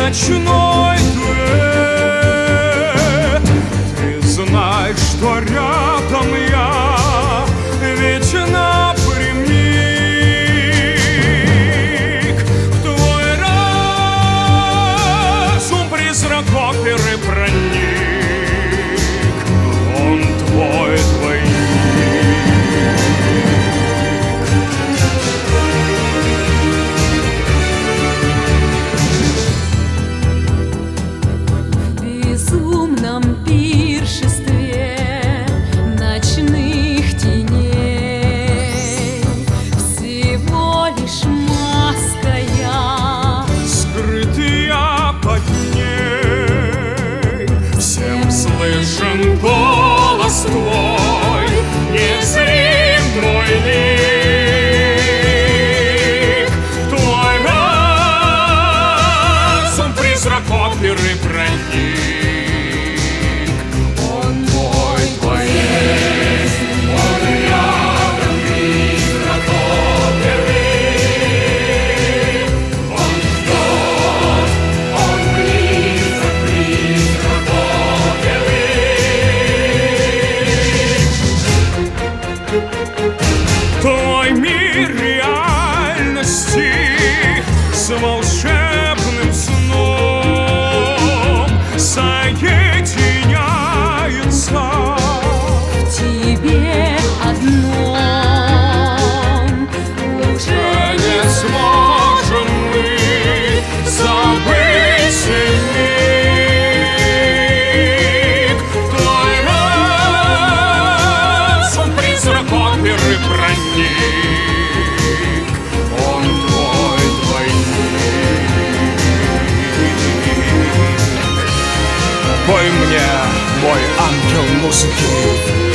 ночной дуэт. Ты знай, что рядом я, ведь напрямик в твой разум призрак оперы проник. Он твой В безумном пиршестве ночных теней всего лишь маска я, скрытая под ней. Всем слышен голос твой, незрим твой лик. Твой разум призрак оперы проник. Он мой твоих, он рядом призрак оперы. Он ждет, он близок, призрак оперы. Твой мир реальности с волшебным сном соединяется в тебе одном. Уже не сможем мы забыть сей миг. Твой разум призрак оперы проник. Он твой двойник. Пой мне, мой ангел музыки,